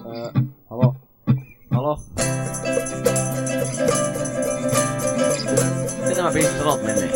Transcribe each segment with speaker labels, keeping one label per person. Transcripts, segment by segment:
Speaker 1: Halo? Halo? Miten tämä biisi sanot menee?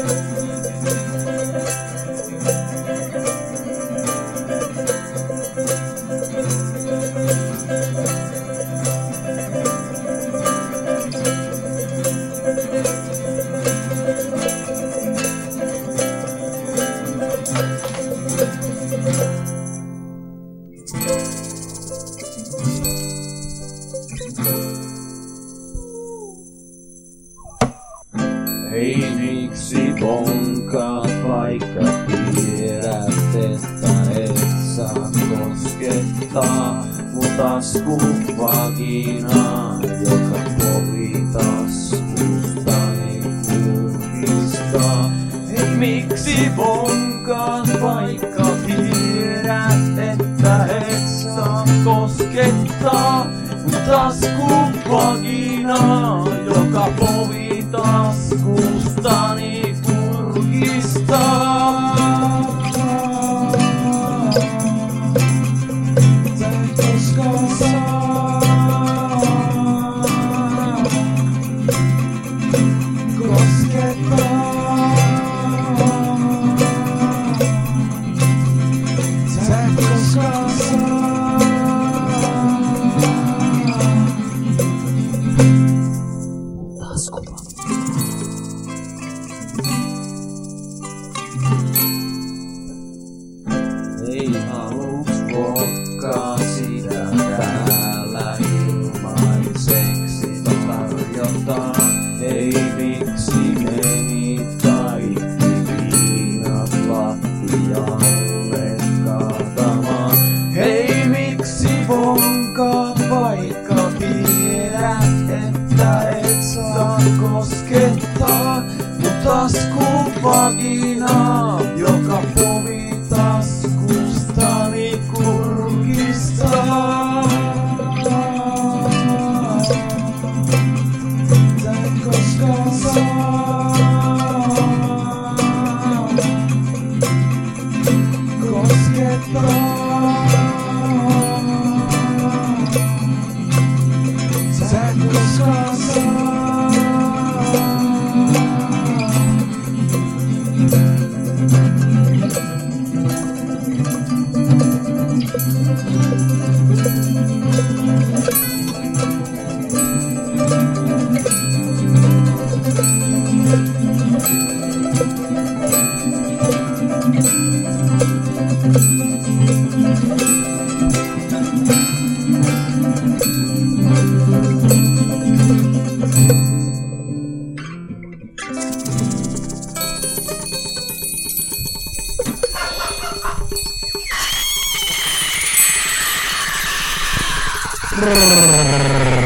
Speaker 2: Hei, miksi bonkaat, vaikka tiedät, että et saa koskettaa mun taskuvaginaa, joka povi taskustani kurkistaa. Hei, miksi bonkaat, vaikka tiedät, että et saa koskettaa mun taskuvaginaa, joka povi taskustani kurkistaa. Sä et koskaan saa koskettaa. Sä et koskaan saa taskuvaginaa. Ei haluks vodkaa sitä täällä ilmaiseksi tarjotaan. Ei miksi meni kaikki viinat lattialle kaatamaan. Hei miksi vonkaat vaikka tiedät, että et saa koskettaa mun taskuvaginaa, joka povi taskustani kurkistaa. Sä et koskaan saa koskettaa. Sä et koskaan saa.
Speaker 3: Brrrr.